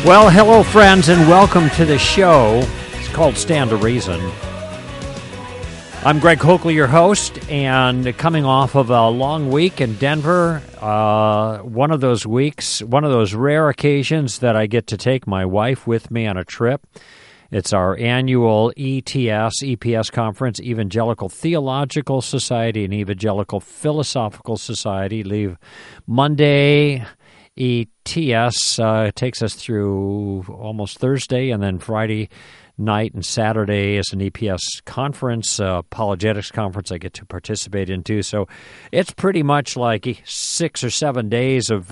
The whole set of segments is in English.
Well, hello, friends, and welcome to the show. It's called Stand to Reason. I'm Greg Coakley, your host, and coming off of a long week in Denver, one of those weeks, one of those rare occasions that I get to take my wife with me on a trip. It's our annual EPS conference, Evangelical Theological Society and Evangelical Philosophical Society. Leave Monday. ETS takes us through almost Thursday, and then Friday night and Saturday is an EPS conference, apologetics conference I get to participate in too. So it's pretty much like 6 or 7 days of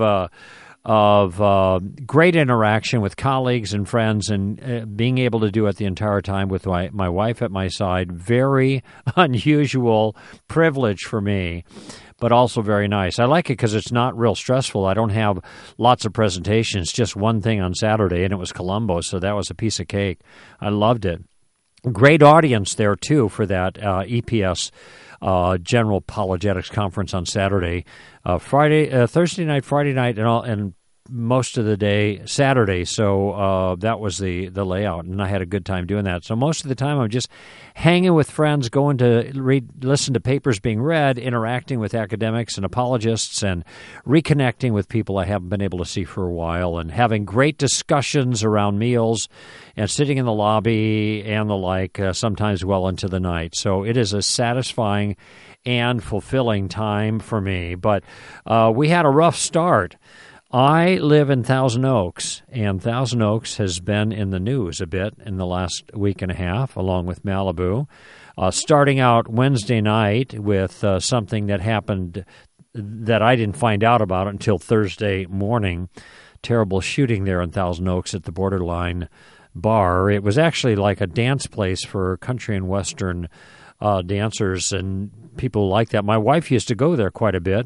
great interaction with colleagues and friends, and being able to do it the entire time with my wife at my side. Very unusual privilege for me, but also very nice. I like it because it's not real stressful. I don't have lots of presentations, just one thing on Saturday, and it was Columbo, so that was a piece of cake. I loved it. Great audience there, too, for that EPS General Apologetics Conference on Saturday. Thursday night, Friday night, and most of the day Saturday. So that was the layout, and I had a good time doing that. So most of the time I'm just hanging with friends, going to listen to papers being read, interacting with academics and apologists, and reconnecting with people I haven't been able to see for a while, and having great discussions around meals and sitting in the lobby and the like, sometimes well into the night. So it is a satisfying and fulfilling time for me. But we had a rough start. I live in Thousand Oaks, and Thousand Oaks has been in the news a bit in the last week and a half, along with Malibu. Starting out Wednesday night with something that happened that I didn't find out about until Thursday morning. Terrible shooting there in Thousand Oaks at the Borderline Bar. It was actually like a dance place for country and western dancers and people like that. My wife used to go there quite a bit.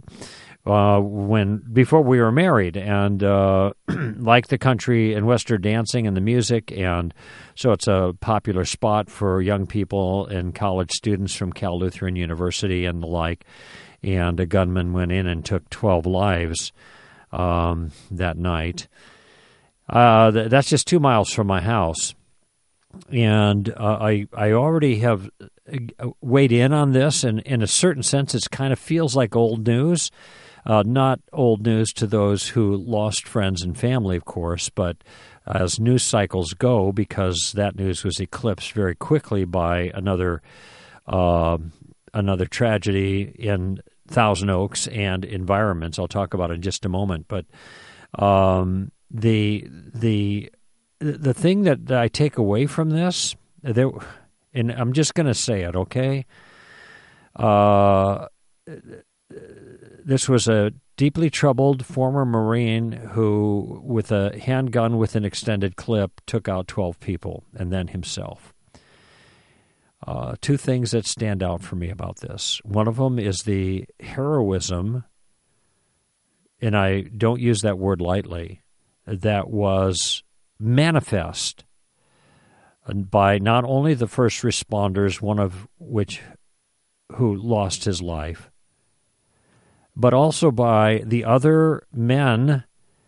Before we were married, and like the country and western dancing and the music, and so it's a popular spot for young people and college students from Cal Lutheran University and the like. And a gunman went in and took 12 lives that night. That's just 2 miles from my house, and I already have weighed in on this, and in a certain sense, it kind of feels like old news. Not old news to those who lost friends and family, of course, but as news cycles go, because that news was eclipsed very quickly by another tragedy in Thousand Oaks and environments. I'll talk about it in just a moment. But the thing that I take away from this, and I'm just going to say it, okay? This was a deeply troubled former Marine who, with a handgun with an extended clip, took out 12 people, and then himself. Two things that stand out for me about this. One of them is the heroism, and I don't use that word lightly, that was manifest by not only the first responders, one of which who lost his life, but also by the other men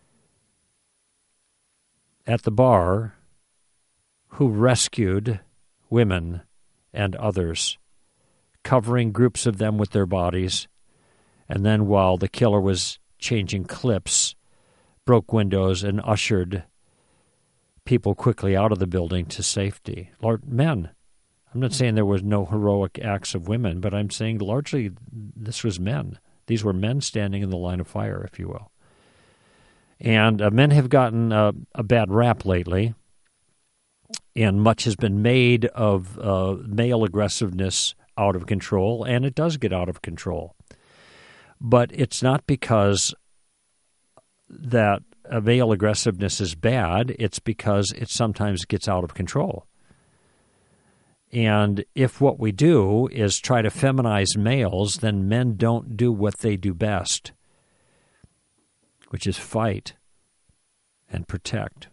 at the bar who rescued women and others, covering groups of them with their bodies, and then while the killer was changing clips, broke windows and ushered people quickly out of the building to safety. Men. I'm not saying there was no heroic acts of women, but I'm saying largely this was men. These were men standing in the line of fire, if you will. And men have gotten a bad rap lately, and much has been made of male aggressiveness out of control, and it does get out of control. But it's not because that male aggressiveness is bad, it's because it sometimes gets out of control. And if what we do is try to feminize males, then men don't do what they do best, which is fight and protect.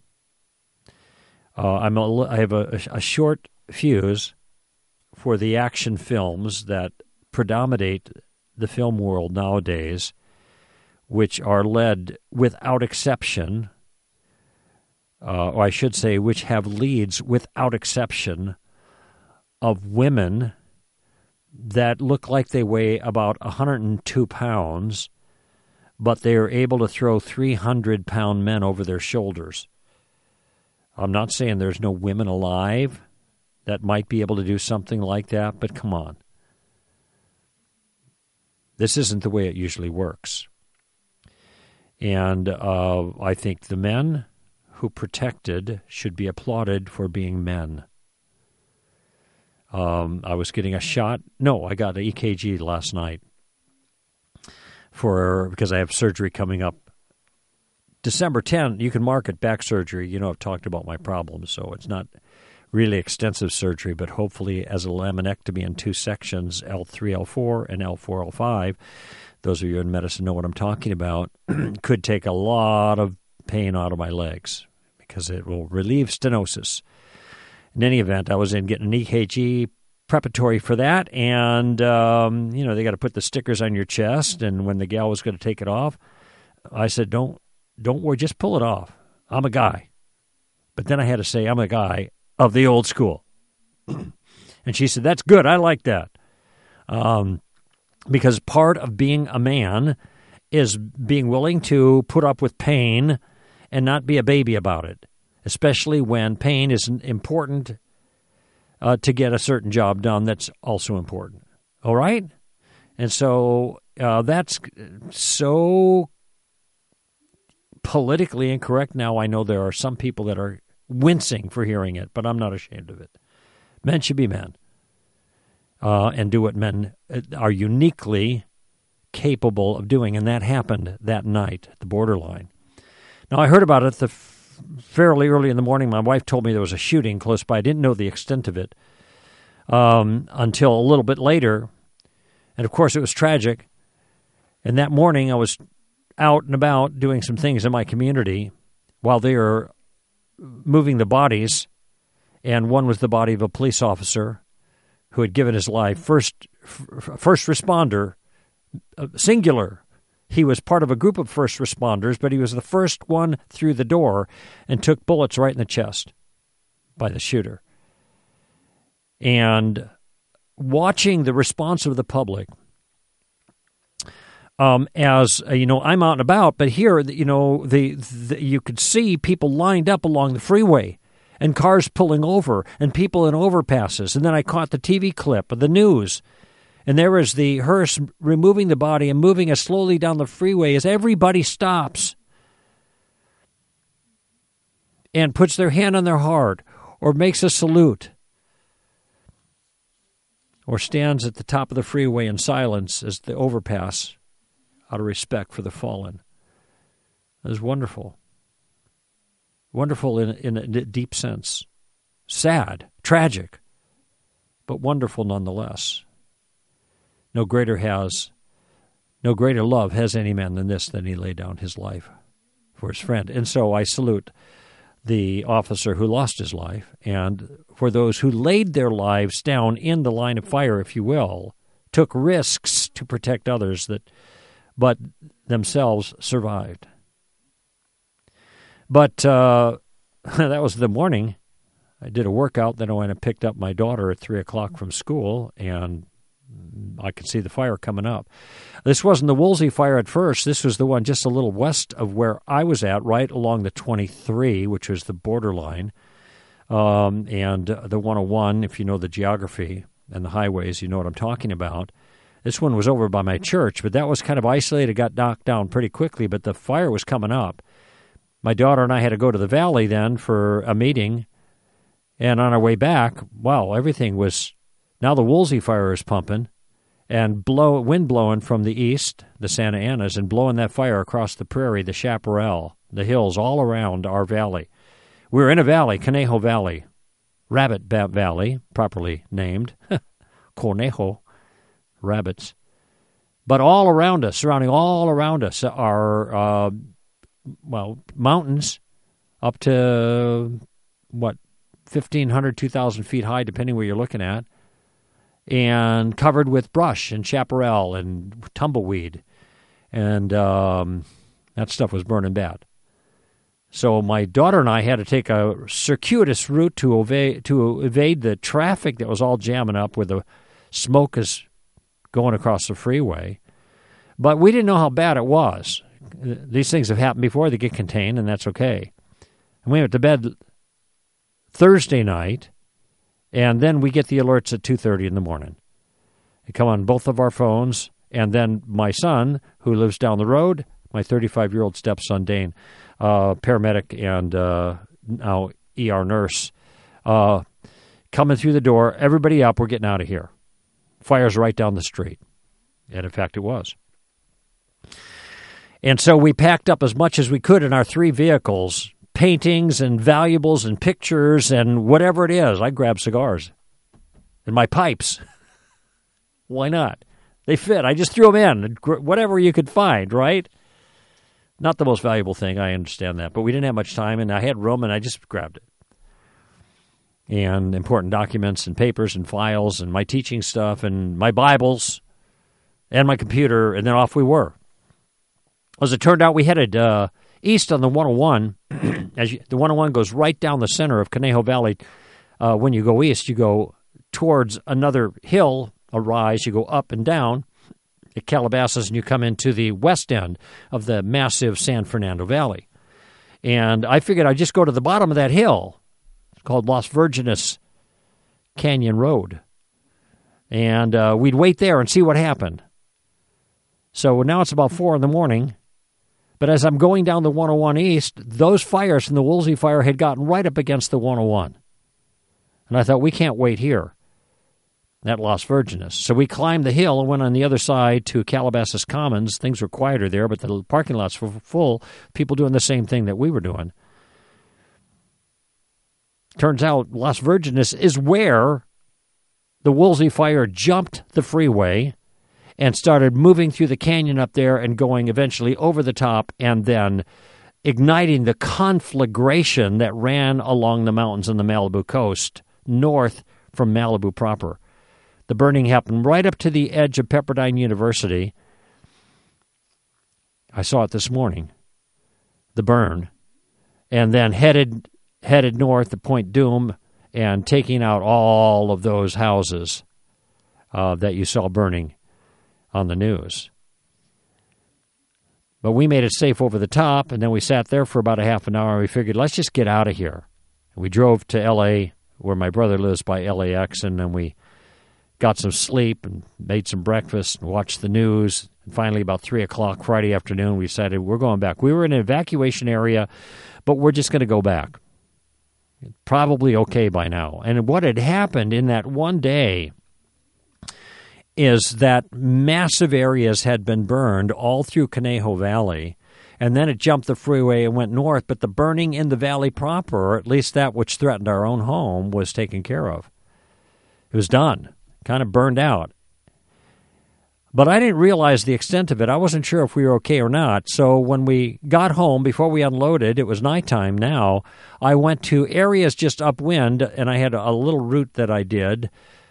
I have a short fuse for the action films that predominate the film world nowadays, which are led, without exception, or I should say, which have leads without exception of women that look like they weigh about 102 pounds, but they are able to throw 300-pound men over their shoulders. I'm not saying there's no women alive that might be able to do something like that, but come on. This isn't the way it usually works. And I think the men who protected should be applauded for being men. I was getting a shot. No, I got an EKG last night because I have surgery coming up. December 10th, you can mark it back surgery. You know, I've talked about my problems, so it's not really extensive surgery, but hopefully as a laminectomy in 2 sections, L3, L4, and L4, L5, those of you in medicine know what I'm talking about, could take a lot of pain out of my legs because it will relieve stenosis. In any event, I was in getting an EKG preparatory for that, and, they got to put the stickers on your chest, and when the gal was going to take it off, I said, don't worry, just pull it off. I'm a guy. But then I had to say, I'm a guy of the old school. And she said, that's good, I like that. Because part of being a man is being willing to put up with pain and not be a baby about it, especially when pain is important to get a certain job done that's also important. All right? And so that's so politically incorrect now. I know there are some people that are wincing for hearing it, but I'm not ashamed of it. Men should be men and do what men are uniquely capable of doing, and that happened that night at the borderline. Now, I heard about it fairly early in the morning. My wife told me there was a shooting close by. I didn't know the extent of it until a little bit later, and of course it was tragic. And that morning I was out and about doing some things in my community while they were moving the bodies, and one was the body of a police officer who had given his life, first responder, singular. He was part of a group of first responders, but he was the first one through the door and took bullets right in the chest by the shooter. And watching the response of the public, as I'm out and about, but here, you could see people lined up along the freeway and cars pulling over and people in overpasses. And then I caught the TV clip of the news, and there was the hearse removing the body and moving us slowly down the freeway as everybody stops and puts their hand on their heart or makes a salute or stands at the top of the freeway in silence as the overpass out of respect for the fallen. It was wonderful. Wonderful in a deep sense. Sad, tragic, but wonderful nonetheless. No greater love has any man than this, than he laid down his life for his friend. And so I salute the officer who lost his life, and for those who laid their lives down in the line of fire, if you will, took risks to protect others but themselves survived. But that was the morning. I did a workout, then I went and picked up my daughter at 3 o'clock from school, and I could see the fire coming up. This wasn't the Woolsey fire at first. This was the one just a little west of where I was at, right along the 23, which was the borderline, and the 101, if you know the geography and the highways, you know what I'm talking about. This one was over by my church, but that was kind of isolated, got knocked down pretty quickly, but the fire was coming up. My daughter and I had to go to the valley then for a meeting, and on our way back, wow, everything was... Now the Woolsey fire is pumping, and wind blowing from the east, the Santa Anas, and blowing that fire across the prairie, the Chaparral, the hills all around our valley. We were in a valley, Conejo Valley, Rabbit Valley, properly named, Conejo, rabbits. But all around us, surrounding all around us are, mountains up to, 1,500, 2,000 feet high, depending where you're looking at, and covered with brush and chaparral and tumbleweed. And that stuff was burning bad. So my daughter and I had to take a circuitous route to evade the traffic that was all jamming up where the smoke is going across the freeway. But we didn't know how bad it was. These things have happened before. They get contained, and that's okay. And we went to bed Thursday night, and then we get the alerts at 2:30 in the morning. They come on both of our phones, and then my son, who lives down the road, my 35-year-old stepson, Dane, paramedic and now ER nurse, coming through the door, everybody up, we're getting out of here. Fire's right down the street. And in fact, it was. And so we packed up as much as we could in our 3 vehicles, paintings and valuables and pictures and whatever it is. I grabbed cigars and my pipes. Why not? They fit. I just threw them in, whatever you could find, right? Not the most valuable thing, I understand that, but we didn't have much time, and I had room, and I just grabbed it. And important documents and papers and files and my teaching stuff and my Bibles and my computer, and then off we were. As it turned out, we headed east on the 101. The 101 goes right down the center of Conejo Valley. When you go east, you go towards another hill, a rise. You go up and down at Calabasas, and you come into the west end of the massive San Fernando Valley. And I figured I'd just go to the bottom of that hill. It's called Las Virgenes Canyon Road. And we'd wait there and see what happened. So now it's about 4 in the morning. But as I'm going down the 101 east, those fires from the Woolsey fire had gotten right up against the 101. And I thought, we can't wait here at Las Virgenes. So we climbed the hill and went on the other side to Calabasas Commons. Things were quieter there, but the parking lots were full. People doing the same thing that we were doing. Turns out Las Virgenes is where the Woolsey fire jumped the freeway and started moving through the canyon up there and going eventually over the top and then igniting the conflagration that ran along the mountains on the Malibu coast north from Malibu proper. The burning happened right up to the edge of Pepperdine University. I saw it this morning, the burn, and then headed north to Point Dume and taking out all of those houses that you saw burning on the news. But we made it safe over the top, and then we sat there for about a half an hour, and we figured, let's just get out of here. And we drove to L.A., where my brother lives by LAX, and then we got some sleep and made some breakfast and watched the news. And finally, about 3 o'clock Friday afternoon, we decided we're going back. We were in an evacuation area, but we're just going to go back. Probably okay by now. And what had happened in that one day is that massive areas had been burned all through Conejo Valley, and then it jumped the freeway and went north, but the burning in the valley proper, or at least that which threatened our own home, was taken care of. It was done, kind of burned out. But I didn't realize the extent of it. I wasn't sure if we were okay or not. So when we got home, before we unloaded, it was nighttime now, I went to areas just upwind, and I had a little route that I did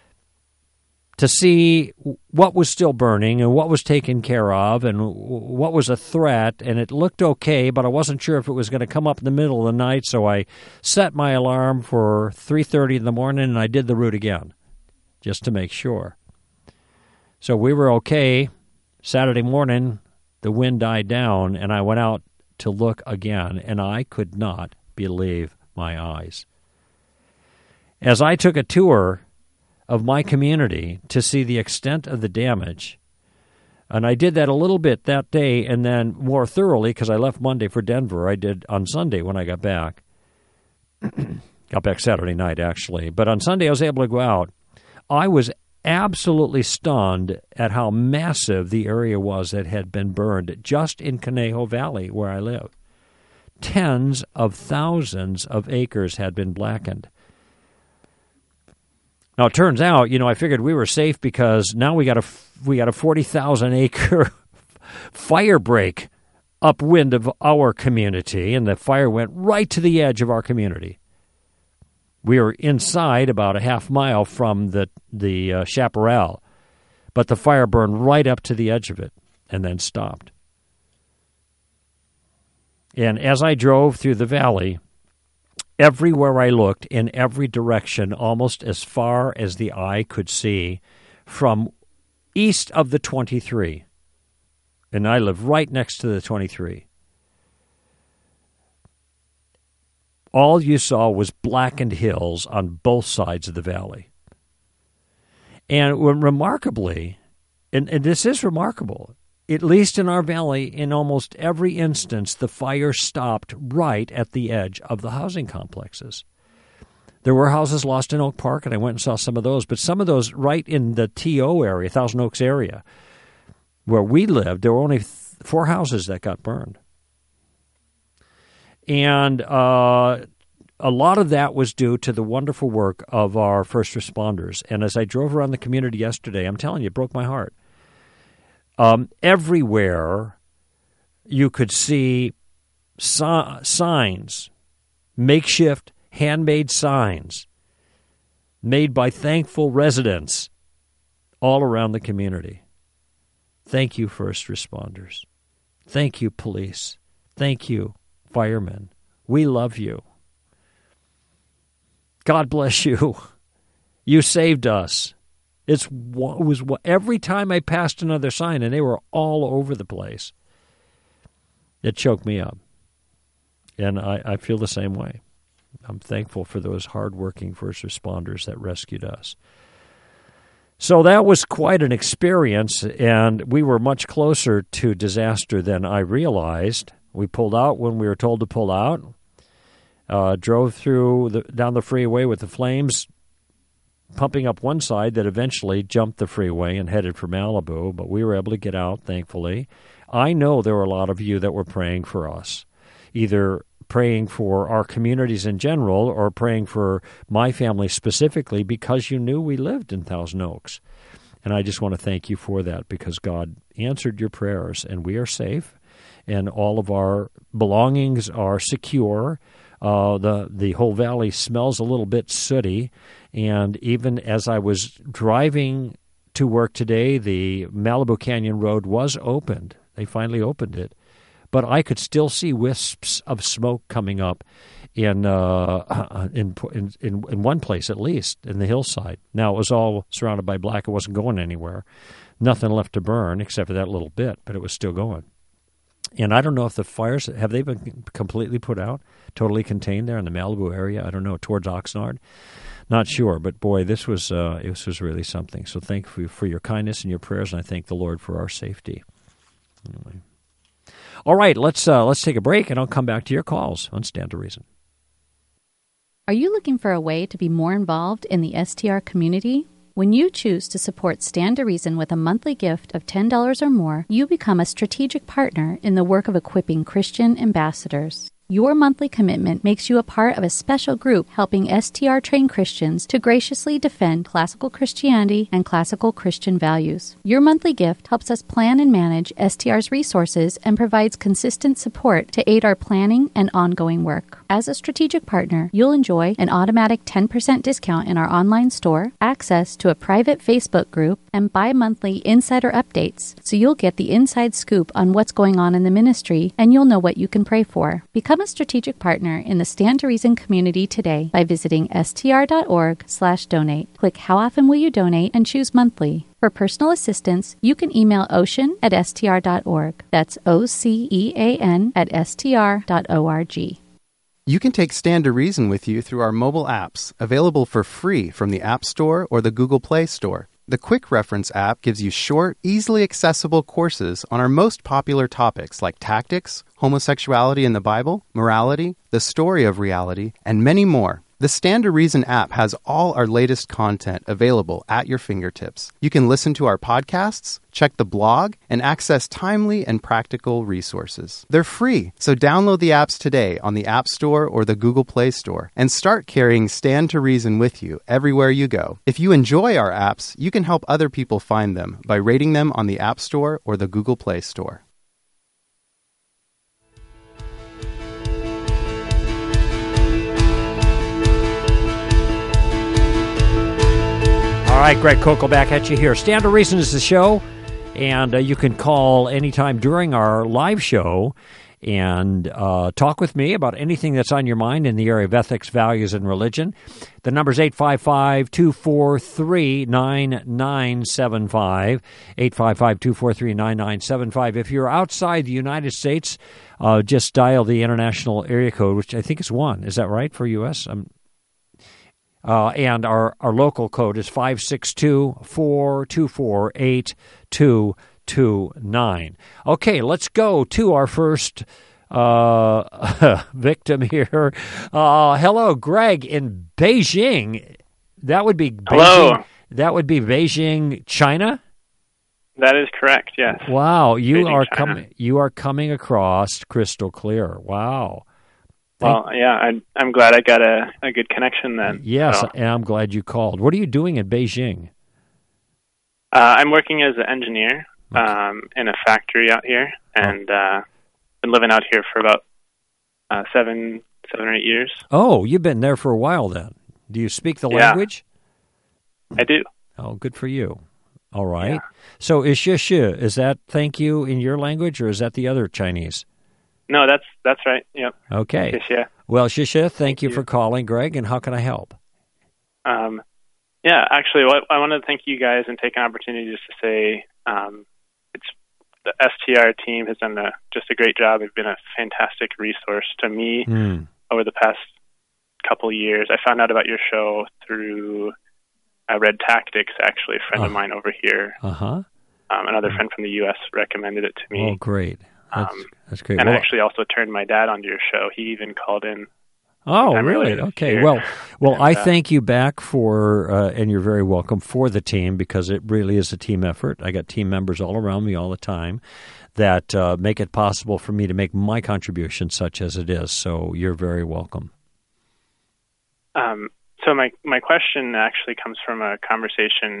to see what was still burning and what was taken care of and what was a threat. And it looked okay, but I wasn't sure if it was going to come up in the middle of the night. So I set my alarm for 3:30 in the morning, and I did the route again just to make sure. So we were okay. Saturday morning, the wind died down, and I went out to look again, and I could not believe my eyes. As I took a tour of my community to see the extent of the damage, and I did that a little bit that day and then more thoroughly because I left Monday for Denver. I did on Sunday when I got back. Got back Saturday night, actually. But on Sunday, I was able to go out. I was absolutely stunned at how massive the area was that had been burned just in Conejo Valley, where I live. Tens of thousands of acres had been blackened. Now, it turns out, I figured we were safe because now we got a 40,000-acre fire break upwind of our community, and the fire went right to the edge of our community. We were inside about a half mile from the chaparral, but the fire burned right up to the edge of it and then stopped. And as I drove through the valley, everywhere I looked, in every direction, almost as far as the eye could see, from east of the 23, and I live right next to the 23, all you saw was blackened hills on both sides of the valley. And remarkably, and this is remarkable, at least in our valley, in almost every instance, the fire stopped right at the edge of the housing complexes. There were houses lost in Oak Park, and I went and saw some of those, but some of those right in the TO area, Thousand Oaks area, where we lived, there were only 4 houses that got burned. And a lot of that was due to the wonderful work of our first responders. And as I drove around the community yesterday, I'm telling you, it broke my heart. Everywhere you could see signs, makeshift handmade signs made by thankful residents all around the community. Thank you, first responders. Thank you, police. Thank you, firemen. We love you. God bless you. You saved us. It was every time I passed another sign, and they were all over the place. It choked me up. And I feel the same way. I'm thankful for those hardworking first responders that rescued us. So that was quite an experience, and we were much closer to disaster than I realized. We pulled out when we were told to pull out, drove down the freeway with the flames pumping up one side that eventually jumped the freeway and headed for Malibu, but we were able to get out, thankfully. I know there were a lot of you that were praying for us, either praying for our communities in general or praying for my family specifically because you knew we lived in Thousand Oaks. And I just want to thank you for that because God answered your prayers and we are safe and all of our belongings are secure. The whole valley smells a little bit sooty, and even as I was driving to work today, the Malibu Canyon Road was opened. They finally opened it. But I could still see wisps of smoke coming up in one place at least, in the hillside. Now, it was all surrounded by black. It wasn't going anywhere. Nothing left to burn except for that little bit, but it was still going. And I don't know if the fires, have they been completely put out, totally contained there in the Malibu area? I don't know, towards Oxnard? Not sure, but boy, this was really something. So thank you for your kindness and your prayers, and I thank the Lord for our safety. Anyway. All right, let's take a break, and I'll come back to your calls on Stand to Reason. Are you looking for a way to be more involved in the STR community? When you choose to support Stand to Reason with a monthly gift of $10 or more, you become a strategic partner in the work of equipping Christian ambassadors. Your monthly commitment makes you a part of a special group helping STR-trained Christians to graciously defend classical Christianity and classical Christian values. Your monthly gift helps us plan and manage STR's resources and provides consistent support to aid our planning and ongoing work. As a strategic partner, you'll enjoy an automatic 10% discount in our online store, access to a private Facebook group, and bi-monthly insider updates, so you'll get the inside scoop on what's going on in the ministry and you'll know what you can pray for. Become a strategic partner in the Stand to Reason community today by visiting str.org/donate. Click How Often Will You Donate and choose monthly. For personal assistance, you can email ocean@str.org. That's OCEAN@str.org. You can take Stand to Reason with you through our mobile apps, available for free from the App Store or the Google Play Store. The Quick Reference app gives you short, easily accessible courses on our most popular topics like tactics, homosexuality in the Bible, morality, the story of reality, and many more. The Stand to Reason app has all our latest content available at your fingertips. You can listen to our podcasts, check the blog, and access timely and practical resources. They're free, so download the apps today on the App Store or the Google Play Store and start carrying Stand to Reason with you everywhere you go. If you enjoy our apps, you can help other people find them by rating them on the App Store or the Google Play Store. All right, Greg Koukl back at you here. Stand to Reason is the show, and you can call anytime during our live show, and talk with me about anything that's on your mind in the area of ethics, values, and religion. The number is 855-243-9975, 855-243-9975. If you're outside the United States, just dial the international area code, which I think is 1. Is that right for U.S.? And our local code is 562-424-8229. Okay, let's go to our first victim here. Hello, Greg in Beijing. That would be Beijing. Hello. That would be Beijing, China. That is correct. Yes. Wow, you Beijing, are coming across crystal clear. Wow. Well, yeah, I'm glad I got a good connection then. Yes, so, and I'm glad you called. What are you doing in Beijing? I'm working as an engineer in a factory out here, and been living out here for about 7 or 8 years. Oh, you've been there for a while then. Do you speak the language? I do. Oh, good for you. All right. Yeah. So is 谢谢, is that thank you in your language, or is that the other Chinese? No, that's right. Yep. Okay. 谢谢. Well, 谢谢, thank you you. for calling, Greg, and how can I help? Yeah, actually, I want to thank you guys and take an opportunity just to say it's the STR team has done just a great job. They've been a fantastic resource to me over the past couple years. I found out about your show through Red Tactics, actually. A friend of mine over here, another friend from the U.S. recommended it to me. Oh, great. That's great. And I actually also turned my dad onto your show. He even called in. Oh, really? Okay. Well, and, I thank you back for, and you're very welcome, for the team, because it really is a team effort. I got team members all around me all the time that make it possible for me to make my contribution such as it is. So you're very welcome. So my question actually comes from a conversation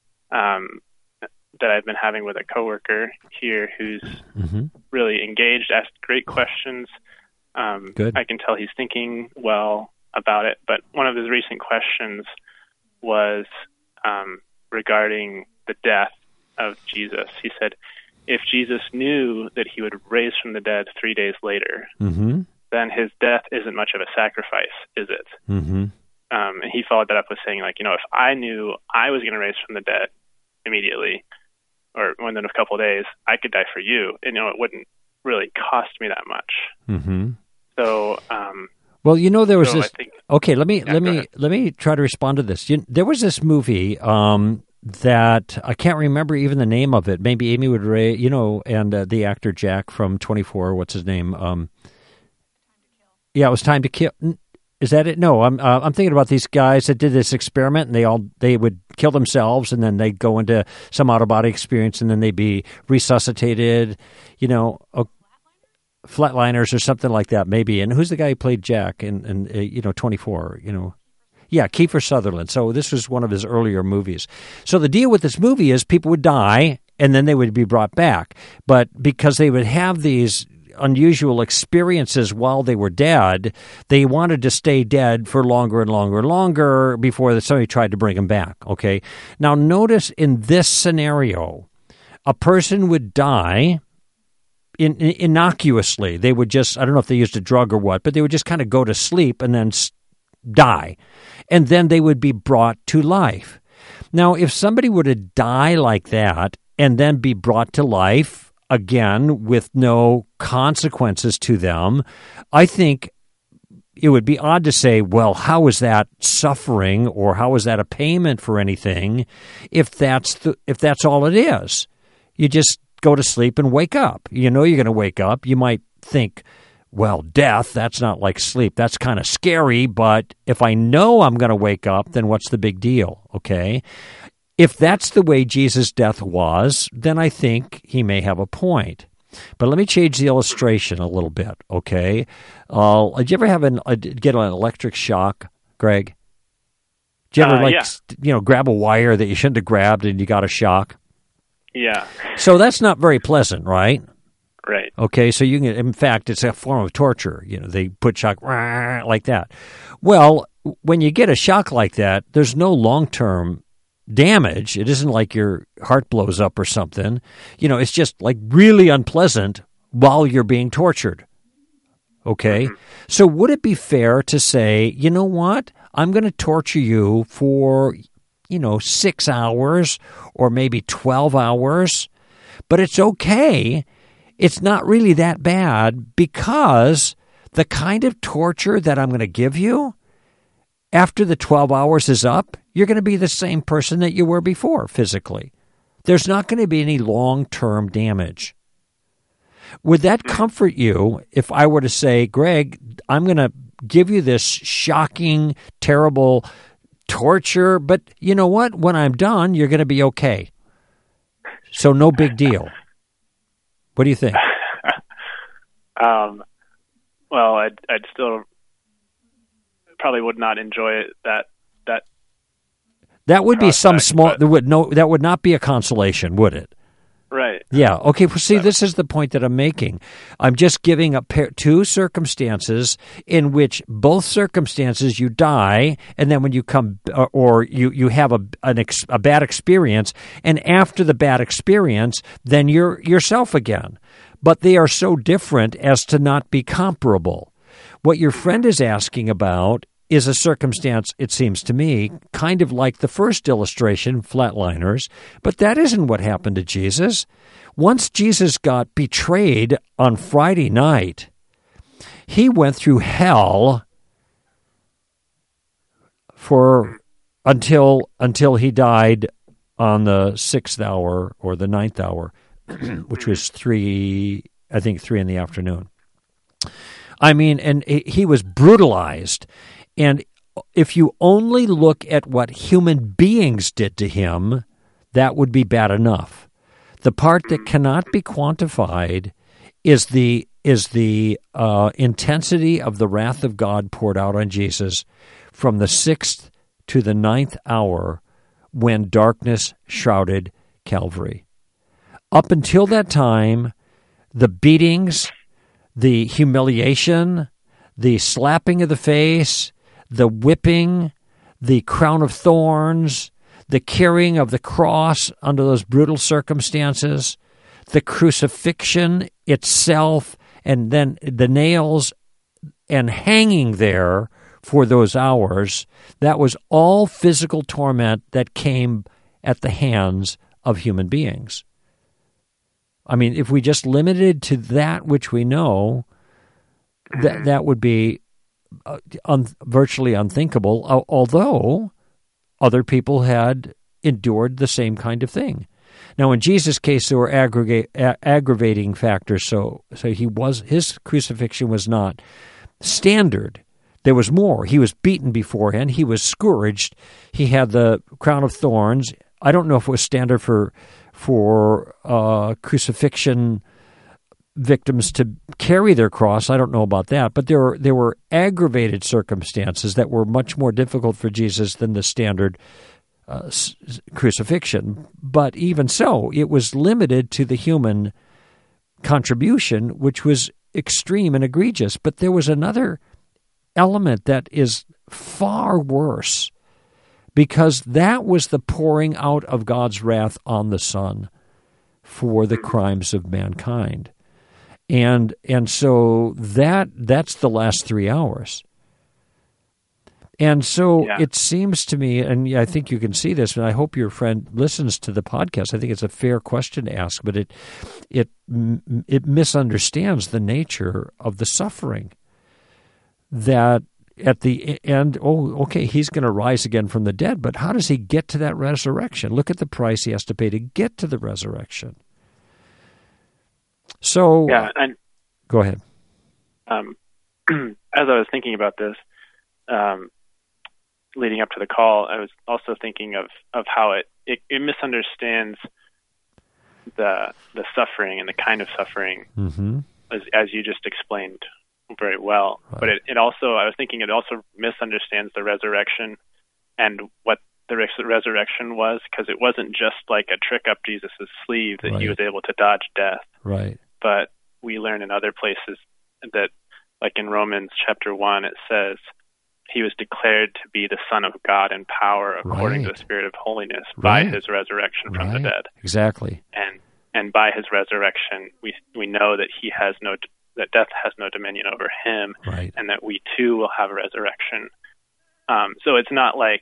that I've been having with a coworker here who's really engaged, asked great questions. Good. I can tell he's thinking well about it, but one of his recent questions was regarding the death of Jesus. He said, if Jesus knew that he would raise from the dead 3 days later, then his death isn't much of a sacrifice, is it? And he followed that up with saying, like, if I knew I was going to raise from the dead immediately, or within a couple of days, I could die for you. And, it wouldn't really cost me that much. So, well, there was this. Okay, let me try to respond to this. There was this movie that I can't remember even the name of it. Maybe Amy would and the actor Jack from 24. What's his name? Yeah, it was Time to Kill. Is that it? No, I'm thinking about these guys that did this experiment, and they would kill themselves, and then they'd go into some out-of-body experience, and then they'd be resuscitated, Flatliners or something like that, maybe. And who's the guy who played Jack in 24? Yeah, Kiefer Sutherland. So this was one of his earlier movies. So the deal with this movie is people would die, and then they would be brought back. But because they would have these unusual experiences while they were dead, they wanted to stay dead for longer and longer and longer before somebody tried to bring them back, okay? Now, notice in this scenario, a person would die innocuously. They would just, I don't know if they used a drug or what, but they would just kind of go to sleep and then die. And then they would be brought to life. Now, if somebody were to die like that and then be brought to life, again, with no consequences to them, I think it would be odd to say, well, how is that suffering, or how is that a payment for anything, if that's all it is? You just go to sleep and wake up. You're going to wake up. You might think, well, death, that's not like sleep. That's kind of scary, but if I know I'm going to wake up, then what's the big deal, okay? If that's the way Jesus' death was, then I think he may have a point. But let me change the illustration a little bit, okay? Did you ever get an electric shock, Greg? Did you ever, grab a wire that you shouldn't have grabbed and you got a shock? Yeah. So that's not very pleasant, right? Right. Okay, so you can, in fact, it's a form of torture. They put shock like that. Well, when you get a shock like that, there's no long-term damage. It isn't like your heart blows up or something. It's just like really unpleasant while you're being tortured. okay? So would it be fair to say, you know what, I'm going to torture you for, 6 hours or maybe 12 hours, but it's okay. It's not really that bad because the kind of torture that I'm going to give you, after the 12 hours is up, you're going to be the same person that you were before physically. There's not going to be any long-term damage. Would that comfort you if I were to say, Greg, I'm going to give you this shocking, terrible torture, but you know what? When I'm done, you're going to be okay. So no big deal. What do you think? Well, I'd still probably would not enjoy it, that would be some prospect, small. but- That would not be a consolation, would it? Right. Yeah. Okay. Well, see, this is the point that I'm making. I'm just giving up two circumstances in which both circumstances you die, and then when you come or you have a bad experience, and after the bad experience, then you're yourself again. But they are so different as to not be comparable. What your friend is asking about is a circumstance, it seems to me, kind of like the first illustration, flatliners, but that isn't what happened to Jesus. Once Jesus got betrayed on Friday night, he went through hell until he died on the 6th hour or the 9th hour, which was 3 in the afternoon. I mean, and he was brutalized. And if you only look at what human beings did to him, that would be bad enough. The part that cannot be quantified is the intensity of the wrath of God poured out on Jesus from the 6th to the 9th hour when darkness shrouded Calvary. Up until that time, the beatings, the humiliation, the slapping of the face, the whipping, the crown of thorns, the carrying of the cross under those brutal circumstances, the crucifixion itself, and then the nails and hanging there for those hours, that was all physical torment that came at the hands of human beings. I mean, if we just limited to that which we know, that would be virtually unthinkable, although other people had endured the same kind of thing. Now, in Jesus' case, there were aggravating factors, so his crucifixion was not standard. There was more. He was beaten beforehand. He was scourged. He had the crown of thorns. I don't know if it was standard for crucifixion victims to carry their cross. I don't know about that, but there were aggravated circumstances that were much more difficult for Jesus than the standard crucifixion. But even so, it was limited to the human contribution, which was extreme and egregious. But there was another element that is far worse, because that was the pouring out of God's wrath on the Son for the crimes of mankind. And so that's the last 3 hours. And so It seems to me, and I think you can see this, and I hope your friend listens to the podcast. I think it's a fair question to ask, but it misunderstands the nature of the suffering. That at the end, he's going to rise again from the dead, but how does he get to that resurrection? Look at the price he has to pay to get to the resurrection. So, and go ahead. As I was thinking about this, leading up to the call, I was also thinking of how it misunderstands the suffering and the kind of suffering, as you just explained very well. Right. But it also misunderstands the resurrection and what the resurrection was, because it wasn't just like a trick up Jesus' sleeve that he was able to dodge death. Right. But we learn in other places that, like in Romans chapter 1, it says he was declared to be the Son of God in power according to the Spirit of holiness by his resurrection from the dead. Exactly. And by his resurrection, we know that he has that death has no dominion over him, Right. and that we too will have a resurrection. So it's not like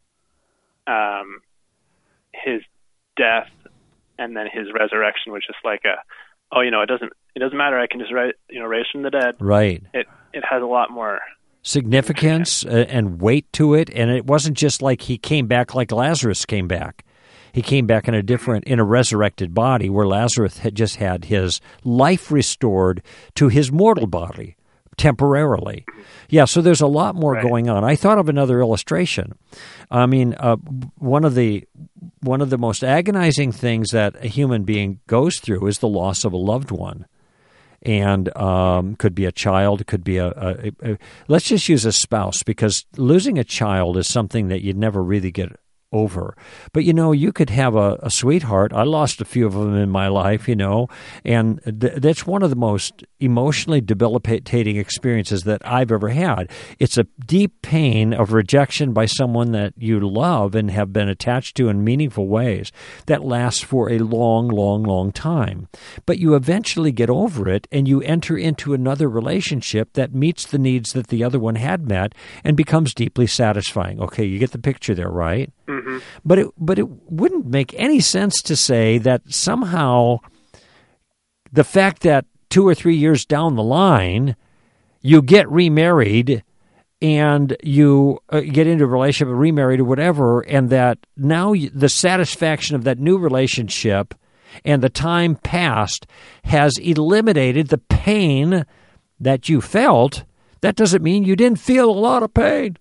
his death and then his resurrection was just like it doesn't matter, I can just raise from the dead. Right. It has a lot more significance and weight to it, and it wasn't just like he came back like Lazarus came back. He came back in a resurrected body, where Lazarus had just had his life restored to his mortal body temporarily. Yeah, so there's a lot more going on. I thought of another illustration. I mean, one of the most agonizing things that a human being goes through is the loss of a loved one. And could be a child, could be let's just use a spouse, because losing a child is something that you'd never really get over. But, you could have a sweetheart. I lost a few of them in my life, and that's one of the most emotionally debilitating experiences that I've ever had. It's a deep pain of rejection by someone that you love and have been attached to in meaningful ways that lasts for a long, long, long time. But you eventually get over it, and you enter into another relationship that meets the needs that the other one had met and becomes deeply satisfying. Okay, you get the picture there, right? Mm-hmm. But it wouldn't make any sense to say that somehow the fact that 2 or 3 years down the line you get remarried and you get into a relationship, remarried or whatever, and that now the satisfaction of that new relationship and the time past has eliminated the pain that you felt. That doesn't mean you didn't feel a lot of pain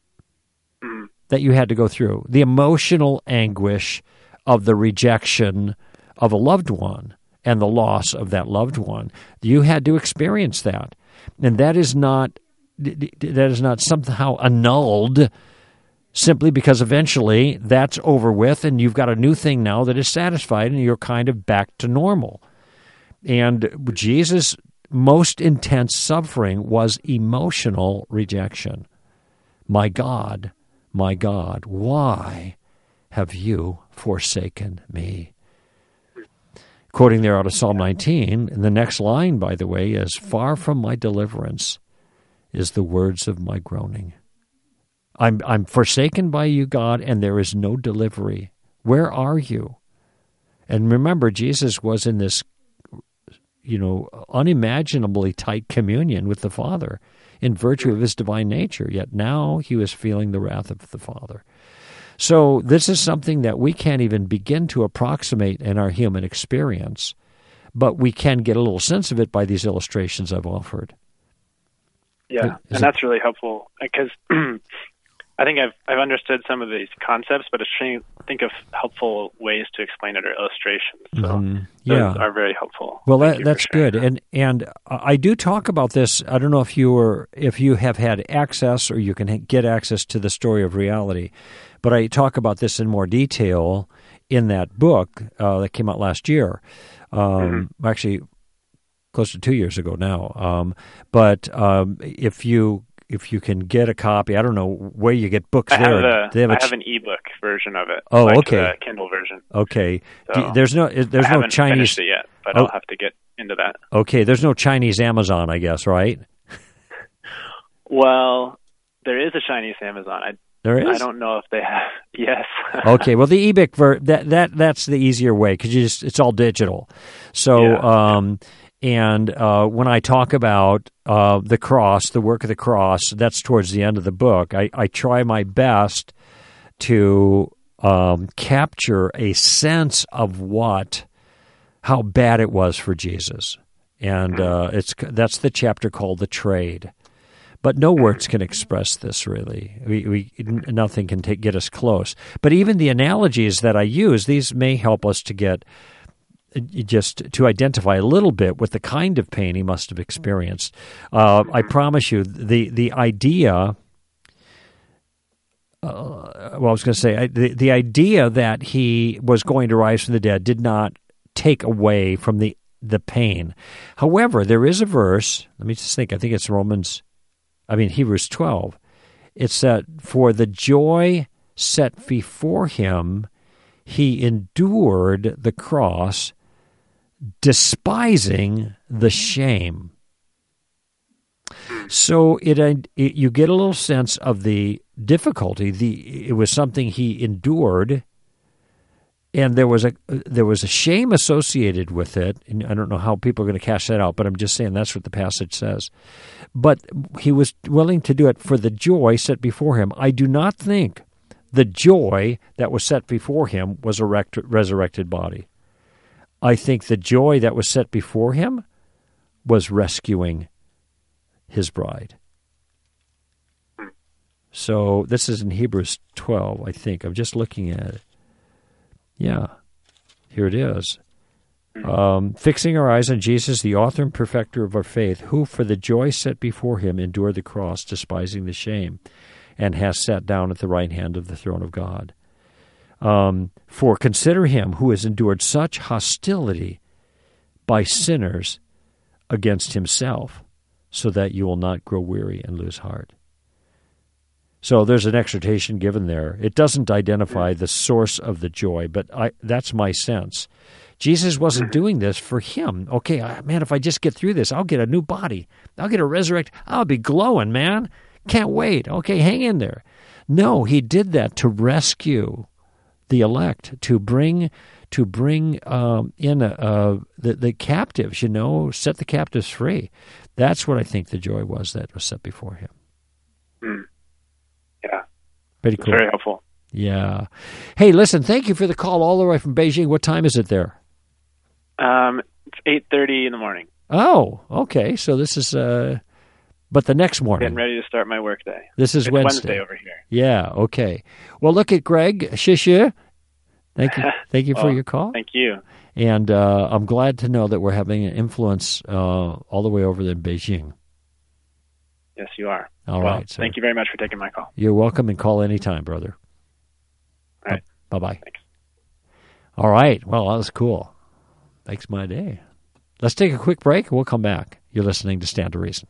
that you had to go through. The emotional anguish of the rejection of a loved one and the loss of that loved one. You had to experience that. And that is not somehow annulled simply because eventually that's over with and you've got a new thing now that is satisfied and you're kind of back to normal. And Jesus' most intense suffering was emotional rejection. My God, why have you forsaken me? Quoting there out of Psalm 19, and the next line, by the way, is, far from my deliverance is the words of my groaning. I'm forsaken by you, God, and there is no delivery. Where are you? And remember, Jesus was in this, unimaginably tight communion with the Father in virtue of his divine nature, yet now he was feeling the wrath of the Father. So this is something that we can't even begin to approximate in our human experience, but we can get a little sense of it by these illustrations I've offered. Yeah, and that's really helpful because I think I've understood some of these concepts, but it's trying to think of helpful ways to explain it or illustrations. So those are very helpful. Well, that's good. And I do talk about this. I don't know if you have had access or you can get access to the Story of Reality, but I talk about this in more detail in that book that came out last year. Actually, close to 2 years ago now. But if you can get a copy, I don't know where you get books. I have an ebook version of it. Oh, like okay. The Kindle version. Okay. So there's no I haven't Chinese finished it yet, but I'll have to get into that. Okay. There's no Chinese Amazon, I guess, right? Well, there is a Chinese Amazon. There is? I don't know if they have. Yes. Okay. Well, the ebook that's the easier way because it's all digital. So. And when I talk about the cross, the work of the cross, that's towards the end of the book. I try my best to capture a sense of how bad it was for Jesus, and that's the chapter called "The Trade." But no words can express this really. Nothing can get us close. But even the analogies that I use, these may help us to get. Just to identify a little bit with the kind of pain he must have experienced. I promise you, the idea. I was going to say the idea that he was going to rise from the dead did not take away from the pain. However, there is a verse. Let me just think. I think it's Hebrews 12. It's that for the joy set before him, he endured the cross, despising the shame. So you get a little sense of the difficulty. It was something he endured, and there was a shame associated with it. And I don't know how people are going to cash that out, but I'm just saying that's what the passage says. But he was willing to do it for the joy set before him. I do not think the joy that was set before him was a resurrected body. I think the joy that was set before him was rescuing his bride. So this is in Hebrews 12, I think. I'm just looking at it. Yeah, here it is. Fixing our eyes on Jesus, the author and perfecter of our faith, who for the joy set before him endured the cross, despising the shame, and has sat down at the right hand of the throne of God. For consider him who has endured such hostility by sinners against himself, so that you will not grow weary and lose heart. So there's an exhortation given there. It doesn't identify the source of the joy, but that's my sense. Jesus wasn't doing this for him. Okay, man, if I just get through this, I'll get a new body. I'll get a resurrect. I'll be glowing, man. Can't wait. Okay, hang in there. No, he did that to rescue the elect, to bring in the captives, set the captives free. That's what I think the joy was that was set before him. Yeah. Pretty cool. Very helpful. Yeah. Hey, listen, thank you for the call all the way from Beijing. What time is it there? It's 8:30 in the morning. Oh, okay. So this is, but the next morning. Getting ready to start my work day. This is Wednesday over here. Yeah, okay. Well, look at Greg. Shishu. Thank you for your call. Thank you. And I'm glad to know that we're having an influence all the way over there in Beijing. Yes, you are. All right. Sir. Thank you very much for taking my call. You're welcome, and call anytime, brother. All right. Bye-bye. Thanks. All right. Well, that was cool. Makes my day. Let's take a quick break, and we'll come back. You're listening to Stand to Reason.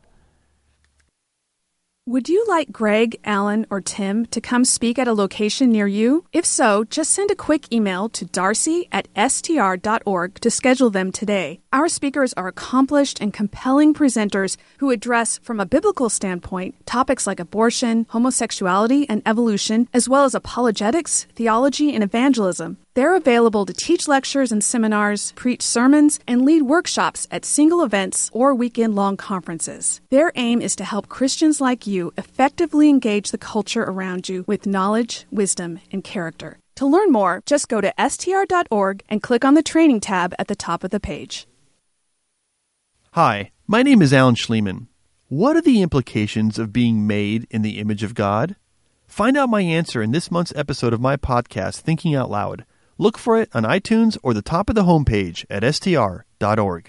Would you like Greg, Alan, or Tim to come speak at a location near you? If so, just send a quick email to darcy@str.org to schedule them today. Our speakers are accomplished and compelling presenters who address, from a biblical standpoint, topics like abortion, homosexuality, and evolution, as well as apologetics, theology, and evangelism. They're available to teach lectures and seminars, preach sermons, and lead workshops at single events or weekend-long conferences. Their aim is to help Christians like you effectively engage the culture around you with knowledge, wisdom, and character. To learn more, just go to str.org and click on the training tab at the top of the page. Hi, my name is Alan Schliemann. What are the implications of being made in the image of God? Find out my answer in this month's episode of my podcast, Thinking Out Loud. Look for it on iTunes or the top of the homepage at str.org.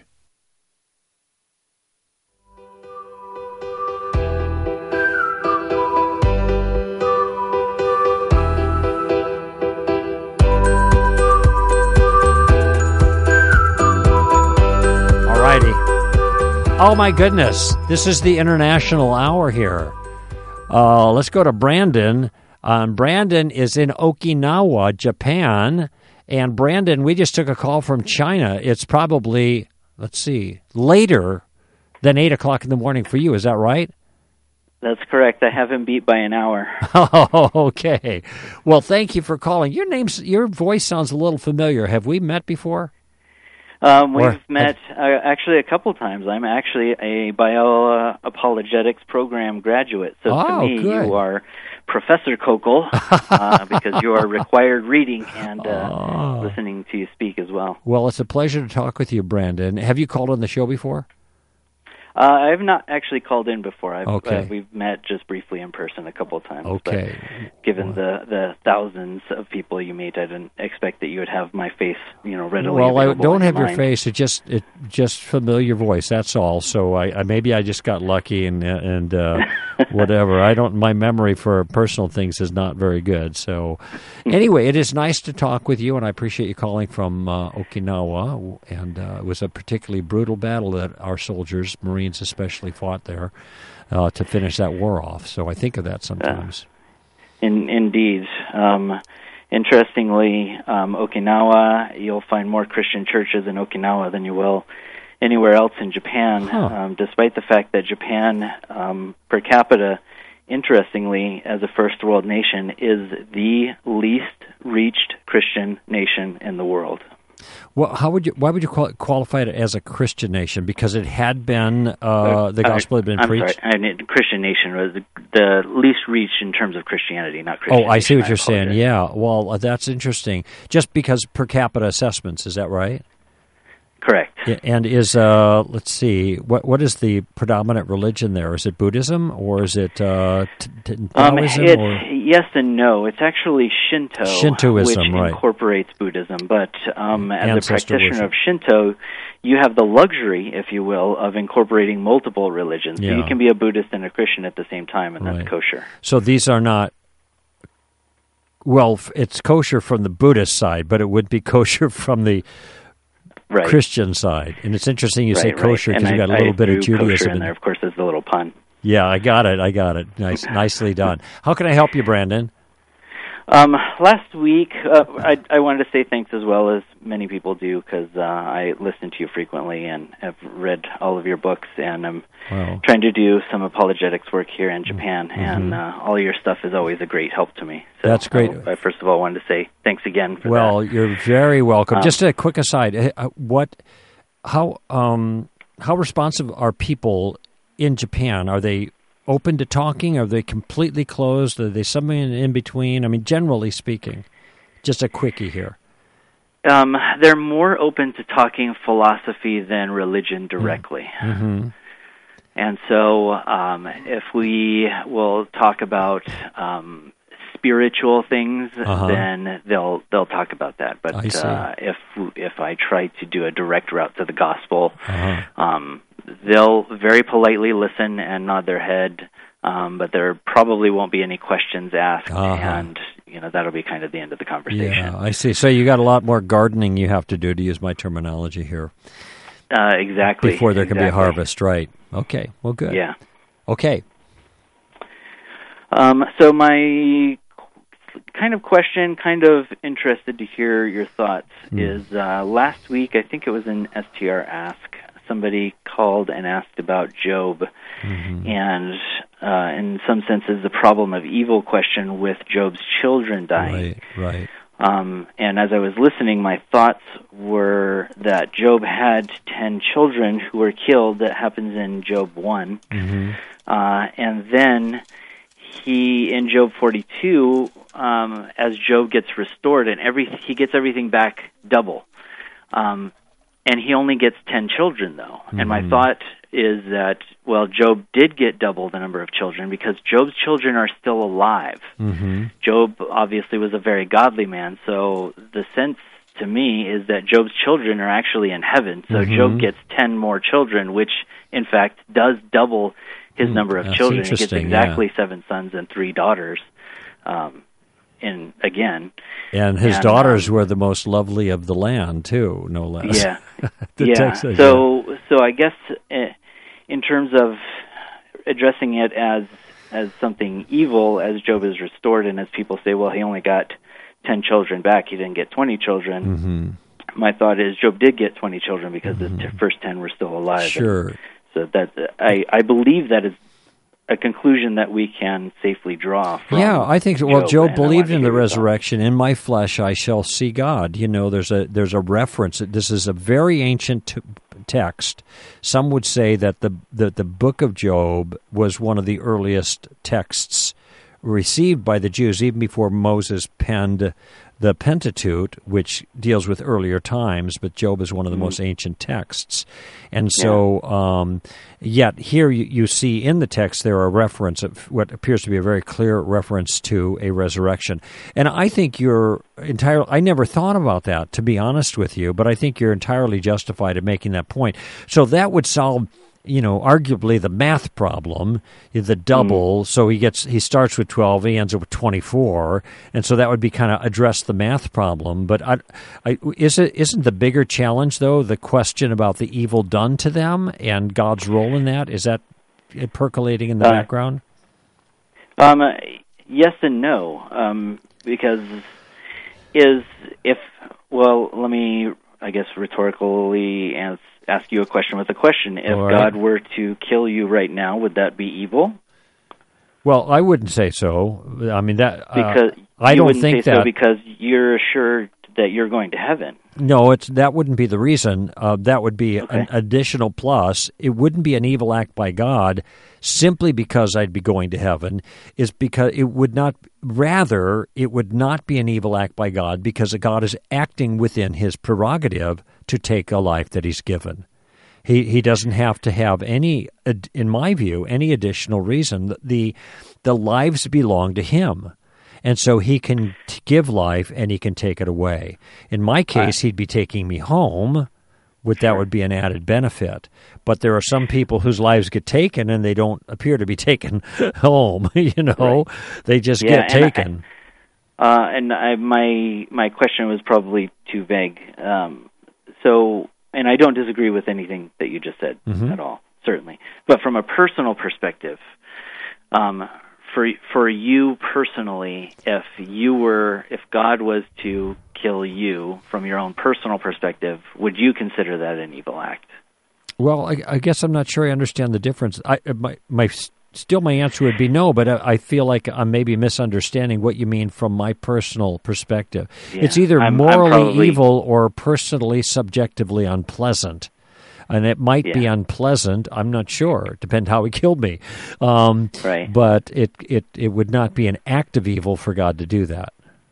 All righty. Oh, my goodness. This is the International Hour here. Let's go to Brandon. Brandon is in Okinawa, Japan. And Brandon, we just took a call from China. It's probably, later than 8 o'clock in the morning for you. Is that right? That's correct. I have him beat by an hour. Oh, okay. Well, thank you for calling. Your voice sounds a little familiar. Have we met before? We've met actually a couple times. I'm actually a bioapologetics program graduate. So to me, good. You are Professor Kokel because you are required reading and listening to you speak as well. Well, it's a pleasure to talk with you, Brandon. Have you called on the show before? I have not actually called in before. Okay. We've met just briefly in person a couple of times. Okay. But given the thousands of people you meet, I didn't expect that you would have my face, readily available. Well, I don't have your mind. face. It just familiar voice. That's all. So maybe I just got lucky and whatever. My memory for personal things is not very good. So anyway, it is nice to talk with you, and I appreciate you calling from Okinawa. And it was a particularly brutal battle that our soldiers, Marines especially, fought there to finish that war off. So I think of that sometimes. Indeed. Interestingly, Okinawa, you'll find more Christian churches in Okinawa than you will anywhere else in Japan, despite the fact that Japan, per capita, interestingly, as a first world nation, is the least reached Christian nation in the world. Well, why would you qualify it as a Christian nation? Because it had been the gospel had been preached. I'm sorry, Christian nation was the least reached in terms of Christianity, not Christian. Oh, I see what you're saying. Yeah, well, that's interesting. Just because per capita assessments, is that right? Correct. Yeah, and is let's see, what is the predominant religion there? Is it Buddhism or is it Taoism? Yes and no. It's actually Shintoism, which incorporates Buddhism. But as a practitioner of Shinto, you have the luxury, if you will, of incorporating multiple religions. So you can be a Buddhist and a Christian at the same time, and that's kosher. So these are not. Well, it's kosher from the Buddhist side, but it would be kosher from the Christian side. And it's interesting you say kosher because you got a little bit of Judaism in there. Of course, there's the little pun. Yeah, I got it. Nicely done. How can I help you, Brandon? Last week, I wanted to say thanks as well, as many people do, because I listen to you frequently and have read all of your books, and I'm trying to do some apologetics work here in Japan, and all your stuff is always a great help to me. So that's great. I first of all wanted to say thanks again for that. Well, you're very welcome. Just a quick aside, how responsive are people in Japan? Are they open to talking? Are they completely closed? Are they something in between? I mean, generally speaking, just a quickie here. They're more open to talking philosophy than religion directly. Mm-hmm. And so if we will talk about spiritual things, then they'll talk about that. But if I try to do a direct route to the gospel, they'll very politely listen and nod their head, but there probably won't be any questions asked, and that'll be kind of the end of the conversation. Yeah, I see. So you got a lot more gardening you have to do, to use my terminology here. Exactly. Before there can be a harvest, right? Okay. Well, good. Yeah. Okay. So my kind of question, kind of interested to hear your thoughts, is last week, I think it was in STR Ask, somebody called and asked about Job, and in some senses the problem of evil question with Job's children dying. Right. And as I was listening, my thoughts were that Job had 10 children who were killed. That happens in Job 1. And then he, in Job 42, as Job gets restored, and he gets everything back double. And he only gets 10 children, though. And my thought is that, well, Job did get double the number of children because Job's children are still alive. Job obviously was a very godly man, so the sense to me is that Job's children are actually in heaven. So Job gets 10 more children, which, in fact, does double his number of children. He gets exactly 7 sons and 3 daughters. And his daughters were the most lovely of the land too, no less. Yeah, So I guess in terms of addressing it as something evil, as Job is restored, and as people say, well, he only got 10 children back, he didn't get 20 children. My thought is Job did get 20 children because the first 10 were still alive. Sure. So that I believe that is a conclusion that we can safely draw from. Yeah, I think. Well, Job believed in the resurrection. In my flesh, I shall see God. There's a reference. This is a very ancient text. Some would say that the book of Job was one of the earliest texts received by the Jews, even before Moses penned the Pentateuch, which deals with earlier times, but Job is one of the most ancient texts. And so, yet here you see in the text there a reference of what appears to be a very clear reference to a resurrection. And I think I never thought about that, to be honest with you, but I think you're entirely justified in making that point. So that would solve arguably the math problem, the double. So he starts with 12, he ends up with 24, and so that would be kind of address the math problem. But isn't the bigger challenge, though, the question about the evil done to them and God's role in that? Is that percolating in the background? Yes and no, because let me I guess, rhetorically ask you a question with a question. If right. God were to kill you right now, would that be evil? Well, I wouldn't say so. I mean, that because I you don't wouldn't think say that so because you're assured that you're going to heaven. No, that wouldn't be the reason. That would be an additional plus. It wouldn't be an evil act by God simply because I'd be going to heaven. Is because it would not. Rather, it would not be an evil act by God because God is acting within His prerogative to take a life that He's given. He doesn't have to have any, in my view, any additional reason. The lives belong to Him. And so He can give life and He can take it away. In my case, He'd be taking me home. That would be an added benefit. But there are some people whose lives get taken and they don't appear to be taken home. Right. They just get taken. My question was probably too vague. And I don't disagree with anything that you just said at all, certainly. But from a personal perspective, for you personally, if God was to kill you from your own personal perspective, would you consider that an evil act? Well, I guess I'm not sure I understand the difference. My answer would be no, but I feel like I'm maybe misunderstanding what you mean from my personal perspective. Yeah, it's either morally evil or personally, subjectively unpleasant. And it might be unpleasant. I'm not sure. It depends how He killed me. Right. But it would not be an act of evil for God to do that.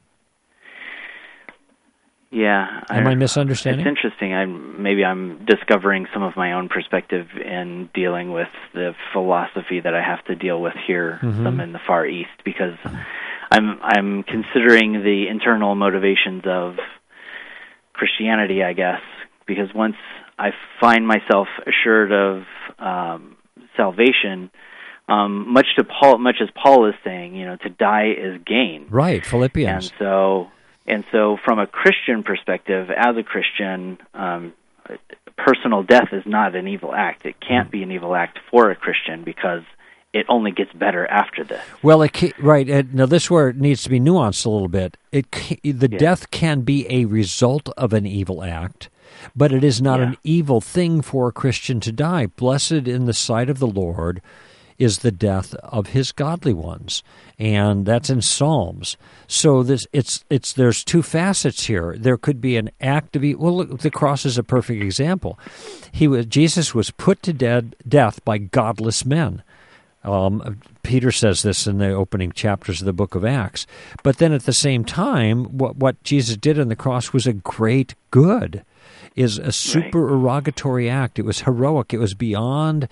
Yeah. Am I misunderstanding? It's interesting. Maybe I'm discovering some of my own perspective in dealing with the philosophy that I have to deal with here, some in the Far East, because I'm considering the internal motivations of Christianity, I guess, because once I find myself assured of salvation, much as Paul is saying, to die is gain. Right, Philippians. And so from a Christian perspective, as a Christian, personal death is not an evil act. It can't be an evil act for a Christian because it only gets better after this. Well, right. Now, this is where it needs to be nuanced a little bit. Death can be a result of an evil act, but it is not an evil thing for a Christian to die. Blessed in the sight of the Lord is the death of His godly ones, and that's in Psalms. So there's two facets here. There could be an act of evil. Well, look, the cross is a perfect example. Jesus was put to death by godless men. Peter says this in the opening chapters of the book of Acts. But then at the same time, what Jesus did on the cross was a great good. Is a supererogatory act. It was heroic. It was beyond,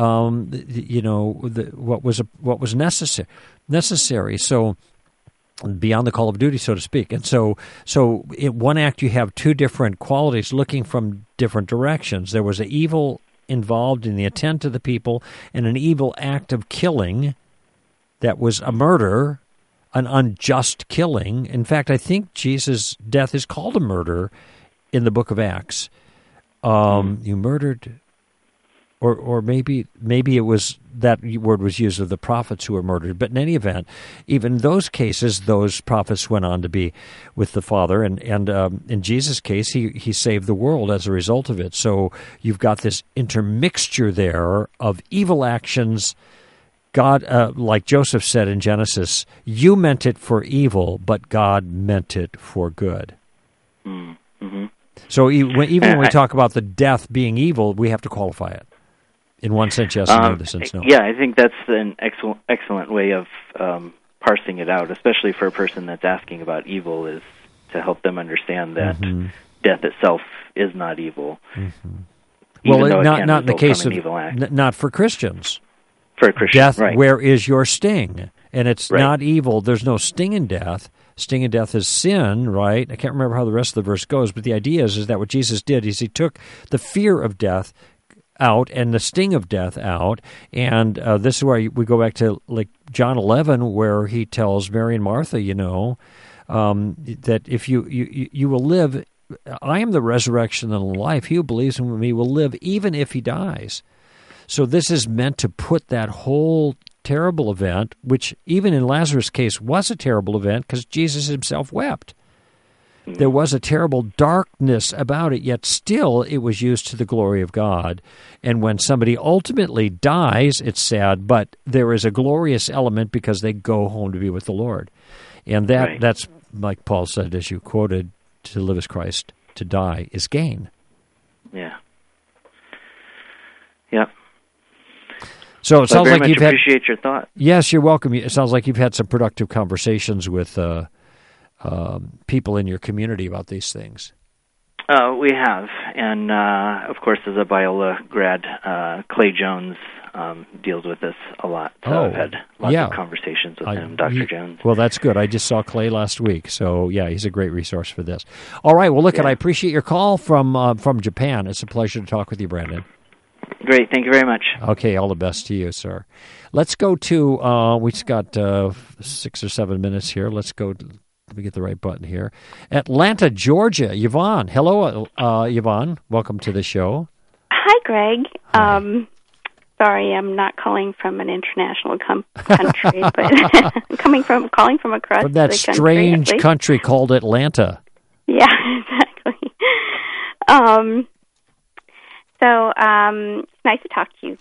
what was necessary. So beyond the call of duty, so to speak. And so in one act you have two different qualities looking from different directions. There was an evil involved in the intent of the people, and an evil act of killing that was a murder, an unjust killing. In fact, I think Jesus' death is called a murder in the book of Acts. You murdered, or maybe it was that word was used of the prophets who were murdered. But in any event, even in those cases, those prophets went on to be with the Father. And in Jesus' case, he saved the world as a result of it. So you've got this intermixture there of evil actions. God, like Joseph said in Genesis, you meant it for evil, but God meant it for good. Mm-hmm. So even when we talk about the death being evil, we have to qualify it. In one sense, yes, in another sense, no. Yeah, I think that's an excellent way of parsing it out, especially for a person that's asking about evil, is to help them understand that death itself is not evil. Well, not in the case of not for Christians. For a Christian, death, right. Where is your sting? And it's not evil. There's no sting in death. Sting in death is sin, right? I can't remember how the rest of the verse goes, but the idea is that what Jesus did is He took the fear of death out and the sting of death out. And this is where we go back to like John 11, where He tells Mary and Martha, that if you will live, I am the resurrection and the life. He who believes in me will live even if he dies. So this is meant to put that whole terrible event, which even in Lazarus' case was a terrible event because Jesus Himself wept. There was a terrible darkness about it, yet still it was used to the glory of God. And when somebody ultimately dies, it's sad, but there is a glorious element because they go home to be with the Lord. And that's, like Paul said, as you quoted, to live as Christ, to die is gain. Yeah. Yep. So it sounds like you've had... appreciate your thought. Yes, you're welcome. It sounds like you've had some productive conversations with people in your community about these things. We have. And, of course, as a Biola grad, Clay Jones deals with this a lot. So I've had lots of conversations with him, Dr. Jones. Well, that's good. I just saw Clay last week. So, yeah, he's a great resource for this. All right. Well, look, I appreciate your call from Japan. It's a pleasure to talk with you, Brandon. Great. Thank you very much. Okay. All the best to you, sir. Let's go to, we just got 6 or 7 minutes here. Let's go, let me get the right button here. Atlanta, Georgia. Yvonne. Hello, Yvonne. Welcome to the show. Hi, Greg. Hi. Sorry, I'm not calling from an international country, but calling from across from that the strange country called Atlanta. Yeah, exactly. So it's nice to talk to you.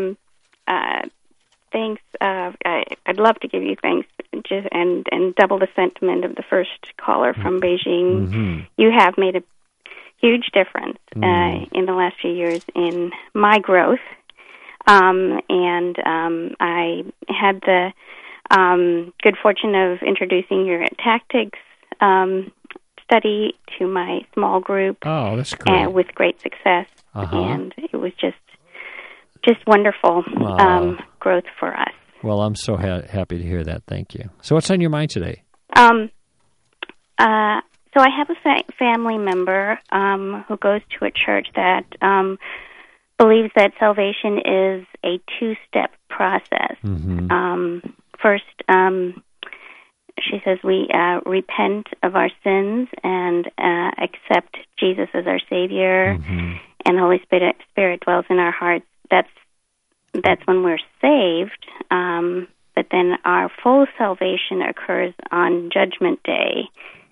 Thanks. I'd love to give you thanks, and double the sentiment of the first caller from Beijing. Mm-hmm. You have made a huge difference in the last few years in my growth. And I had the good fortune of introducing your tactics study to my small group. Oh, that's great. With great success. Uh-huh. And it was just wonderful growth for us. Well, I'm so happy to hear that. Thank you. So what's on your mind today? So I have a family member who goes to a church that believes that salvation is a two-step process. Mm-hmm. First, she says we repent of our sins and accept Jesus as our Savior, mm-hmm. and the Holy Spirit dwells in our hearts. That's when we're saved. But then our full salvation occurs on Judgment Day,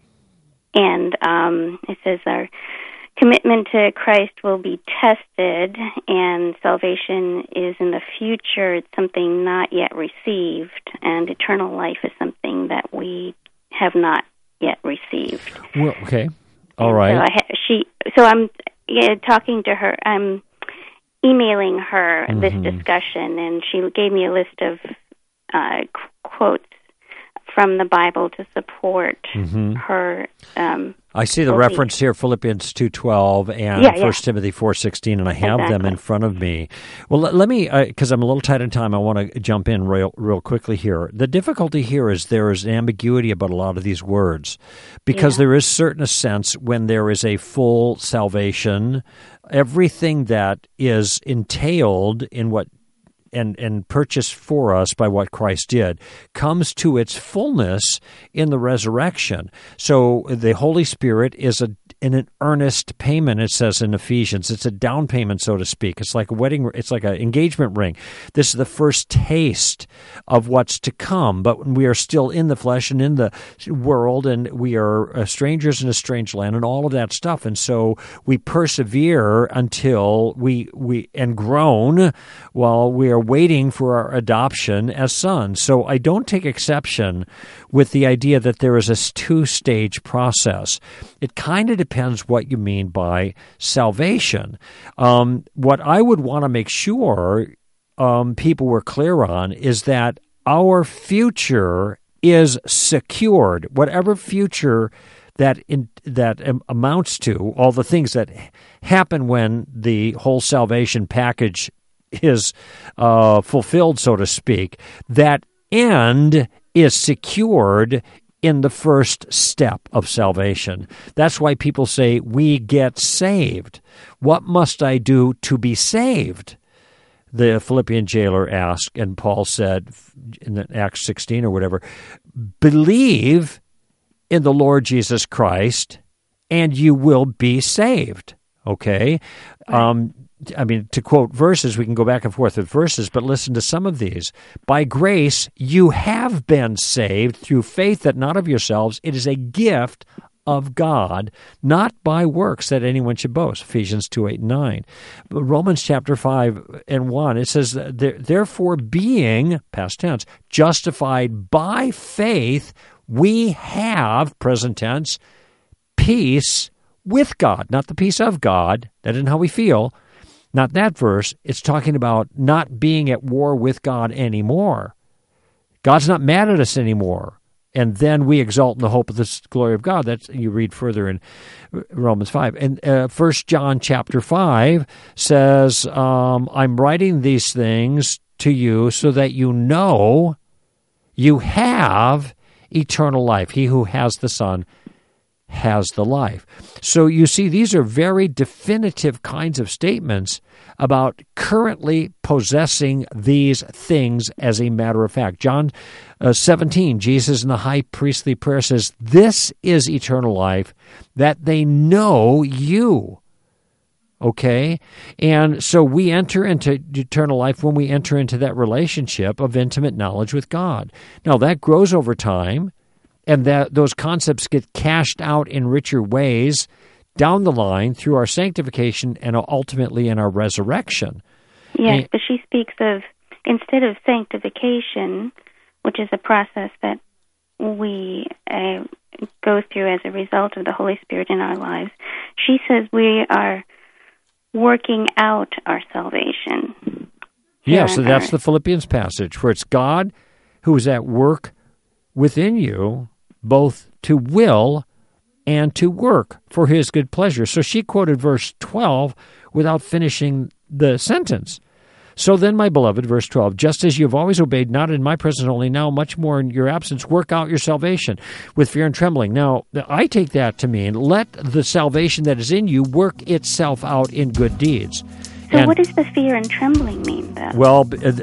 and it says our commitment to Christ will be tested, and salvation is in the future. It's something not yet received, and eternal life is something that we have not yet received. Well, okay. All right. So I'm talking to her. I'm emailing her mm-hmm. this discussion, and she gave me a list of quotes from the Bible to support mm-hmm. her. I see the belief. reference here, Philippians 2:12 and 1 Timothy 4:16, and I have them in front of me. Well, let me, because I'm a little tight on time, I want to jump in real quickly here. The difficulty here is there is ambiguity about a lot of these words, because there is certain sense when there is a full salvation, everything that is entailed in what and purchased for us by what Christ did comes to its fullness in the resurrection. So the Holy Spirit is an earnest payment, it says in Ephesians. It's a down payment, so to speak. It's like a wedding. It's like an engagement ring. This is the first taste of what's to come. But when we are still in the flesh and in the world, and we are strangers in a strange land, and all of that stuff, and so we persevere until we and groan while we are waiting for our adoption as sons. So I don't take exception with the idea that there is a two-stage process. It kind of depends what you mean by salvation. What I would want to make sure people were clear on is that our future is secured. Whatever future that amounts to, all the things that happen when the whole salvation package is fulfilled, so to speak, that end is secured in the first step of salvation. That's why people say, we get saved. What must I do to be saved? The Philippian jailer asked, and Paul said in Acts 16 or whatever, believe in the Lord Jesus Christ, and you will be saved. Okay? I mean, to quote verses, we can go back and forth with verses, but listen to some of these. By grace, you have been saved through faith, that not of yourselves. It is a gift of God, not by works that anyone should boast. Ephesians 2:8-9. Romans chapter 5:1, it says, therefore being, past tense, justified by faith, we have, present tense, peace with God, not the peace of God. That isn't how we feel. Not that verse. It's talking about not being at war with God anymore. God's not mad at us anymore. And then we exalt in the hope of the glory of God. That's, you read further in Romans 5. And 1 John chapter 5 says, I'm writing these things to you so that you know you have eternal life. He who has the Son has the life. So you see, these are very definitive kinds of statements about currently possessing these things as a matter of fact. John 17, Jesus in the high priestly prayer says, this is eternal life, that they know you. Okay? And so we enter into eternal life when we enter into that relationship of intimate knowledge with God. Now, that grows over time, and that those concepts get cashed out in richer ways down the line through our sanctification and ultimately in our resurrection. Yes, but she speaks of, instead of sanctification, which is a process that we go through as a result of the Holy Spirit in our lives, she says we are working out our salvation. Yeah, so that's the Philippians passage, where it's God who is at work within you, both to will and to work for his good pleasure. So she quoted verse 12 without finishing the sentence. So then, my beloved, verse 12, just as you have always obeyed, not in my presence only, now much more in your absence, work out your salvation with fear and trembling. Now, I take that to mean, let the salvation that is in you work itself out in good deeds. So what does the fear and trembling mean, then? Well,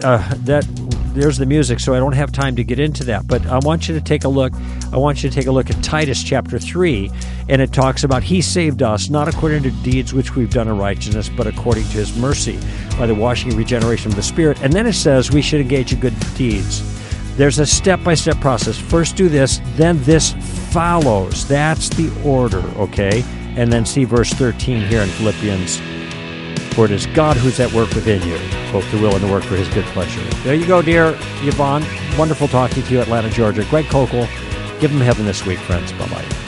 there's the music, so I don't have time to get into that. But I want you to take a look. I want you to take a look at Titus chapter 3, and it talks about he saved us, not according to deeds which we've done in righteousness, but according to his mercy, by the washing and regeneration of the Spirit. And then it says we should engage in good deeds. There's a step-by-step process. First do this, then this follows. That's the order, okay? And then see verse 13 here in Philippians. For it is God who's at work within you, both to will and to work for his good pleasure. There you go, dear Yvonne. Wonderful talking to you, Atlanta, Georgia. Greg Kokel. Give him heaven this week, friends. Bye-bye.